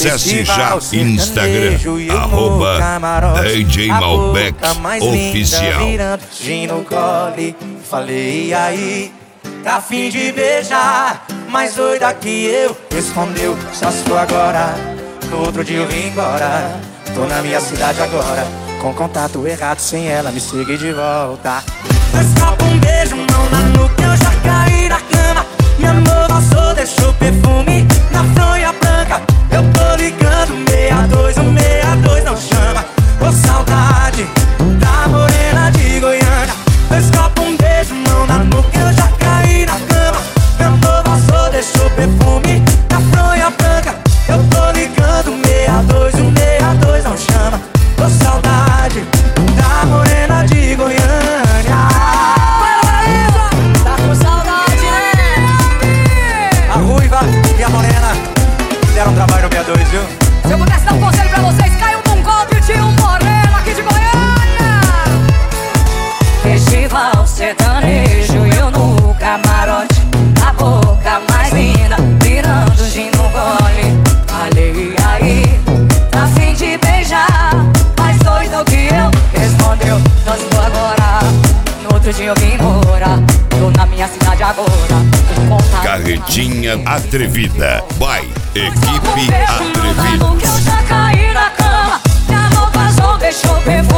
Acesse já Instagram, @DJ Malbec Oficial. Gin no gole, falei, e aí? Tá a fim de beijar, mais doida que eu. Respondeu, só se for agora. No outro dia eu vim embora. Tô na minha cidade agora, com contato errado, sem ela me seguir de volta. Dois copos, um beijo, mão na nuca, eu já caí na cama. Meu amor passou, deixou perfume na fronha branca. Eu tô ligando, 62, 162 não chama. Ô saudade da morena de Goiânia. Dois copos, um beijo, mão na nuca, eu já caí na cama. Meu amor passou, deixou perfume na fronha branca. Eu tô ligando, 62, 162 não chama. Ô saudade da morena de Goiânia. Tá com saudade, né? A ruiva e a morena deram trabalho no 62, viu? Se eu pudesse dar um conselho pra vocês, caiam num golpe de um moreno aqui de Goiânia. Festival sertanejo, eu no camarote. A boca mais linda, virando gin no gole. Falei, aí, tá fim de beijar, mais doido que eu. Respondeu, nós vou agora. No outro dia eu vim embora. Tô na minha cidade agora. Carretinha Atrevida. Vai, equipe Atrevida. Que eu já caí na cama. Minha roupa só deixou perfume.